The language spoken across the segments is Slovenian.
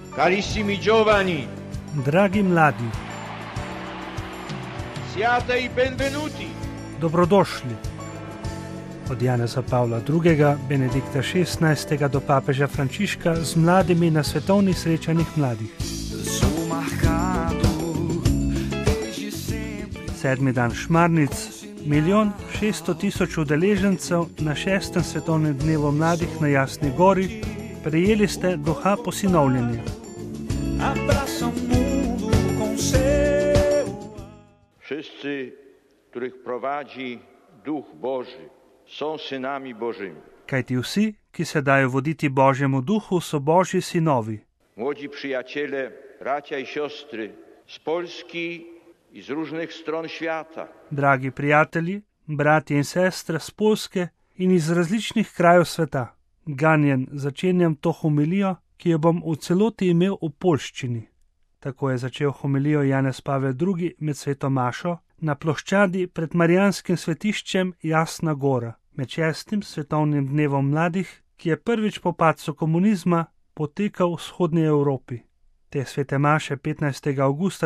Carissimi giovani, Dragi mladi, siate i benvenuti. dobrodošli. Od Janeza Pavla II., Benedikta XVI. Do papeža Frančiška z mladimi na svetovnih srečanjih mladih. 7. dan Šmarnic, 1.600.000 udeležencev na 6. svetovnem dnevu mladih na Jasni gori, prejeli ste duha posinovljenja. Wszyscy, których prowadzi Duch Boży, są synami Bożymi. Kajti vsi, ki se dajo voditi Božjemu duhu, so Božji sinovi. Młodzi przyjaciele, bracia i siostry z Polski i z różnych stron świata. Dragi prijatelji, bratje in sestre z Poljske in iz različnih krajev sveta, ganjen začenjam to homilijo, ki jo bom v celoti imel v poljščini. Tako je začel homilijo Janez Pavel II. Med sveto mašo na ploščadi pred marijanskim svetiščem Jasna gora, med 6. svetovnim dnevom mladih, ki je prvič po padcu komunizma potekal v vzhodnji Evropi. Te svete maše 15. avgusta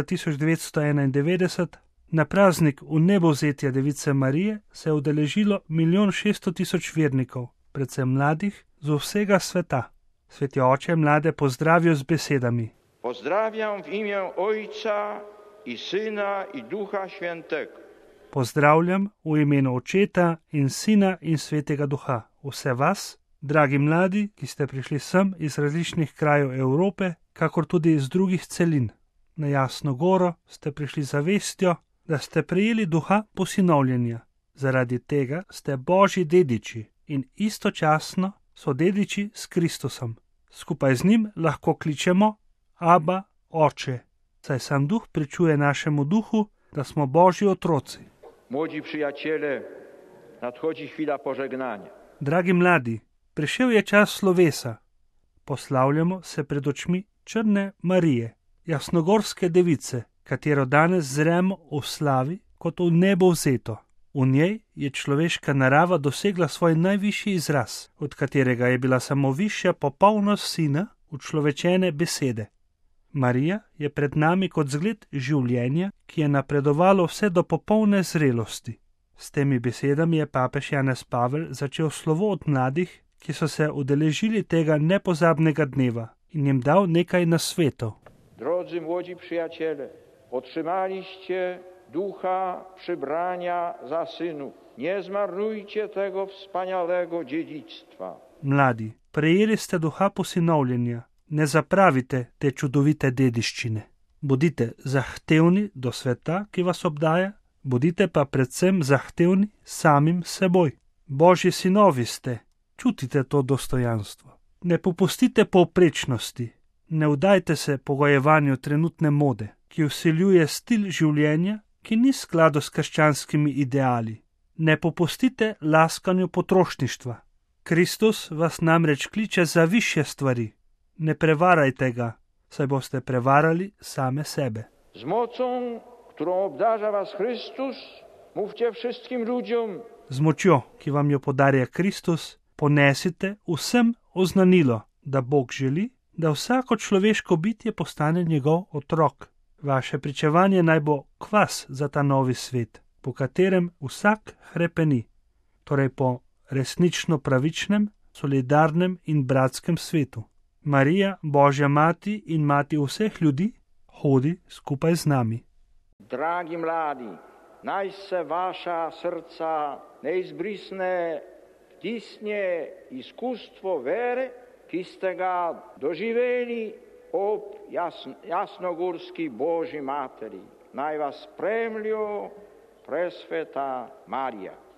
1991 na praznik vnebovzetja Device Marije se je udeležilo 1.600.000 vernikov, predvsem mladih z vsega sveta. Sveti oče mlade pozdravijo z besedami: Pozdrawiam w imię Ojca i Syna i Ducha Świętego. Pozdravljam v imenu Očeta in Sina in Svetega Duha vse vas, dragi mladi, ki ste prišli sem iz različnih krajev Evrope, kakor tudi iz drugih celin. Na Jasno goro ste prišli za vestjo, da ste prejeli duha posinovljenja. Zaradi tega ste Božji dediči in istočasno so dediči s Kristusom. Skupaj z njim lahko kličemo Aba, Oče, saj sam duh pričuje našemu duhu, da smo Božji otroci. Młodzi przyjaciele, nadchodzi chwila pożegnania. Dragi mladi, prišel je čas slovesa. Poslavljamo se pred očmi Črne Marije, jasnogorske device, katero danes zremo v slavi kot v nebo vzeto. V njej je človeška narava dosegla svoj najvišji izraz, od katerega je bila samo višja popolnost sina učlovečene besede. Marija je pred nami kot zgled življenja, ki je napredovalo vse do popolne zrelosti. S temi besedami je papež Janez Pavel začel slovo od mladih, ki so se udeležili tega nepozabnega dneva, in jim dal nekaj nasvetov. Drodzy młodzi przyjaciele, otrzymaliście ducha przybrania za synów. Nie zmarnujcie tego wspaniałego dziedzictwa. Mladi, prejeli ste duha posinovljenja, ne zapravite te čudovite dediščine. Bodite zahtevni do sveta, ki vas obdaja, bodite pa predvsem zahtevni samim seboj. Božji sinovi ste, čutite to dostojanstvo. Ne popustite povprečnosti, ne vdajte se pogojevanju trenutne mode, ki vsiljuje stil življenja, ki ni v skladu s krščanskimi ideali. Ne popustite laskanju potrošništva. Kristus vas namreč kliče za višje stvari. Ne prevarajte ga, saj boste prevarali same sebe. Z mocą, którą obdarza was Chrystus, mówcie wszystkim ludziom. Z močjo, ki vam jo podarja Kristus, ponesite vsem oznanilo, da Bog želi, da vsako človeško bitje postane njegov otrok. Vaše pričevanje naj bo kvas za ta novi svet, po katerem vsak hrepeni, torej po resnično pravičnem, solidarnem in bratskem svetu. Marija, Božja mati in mati vseh ljudi, hodi skupaj z nami. Dragi mladi, naj se vaša srca ne izbrisne, vtisne izkustvo vere, ki ste ga doživeli ob jasnogorski Božji materi. Naj vas spremlja presveta Marija.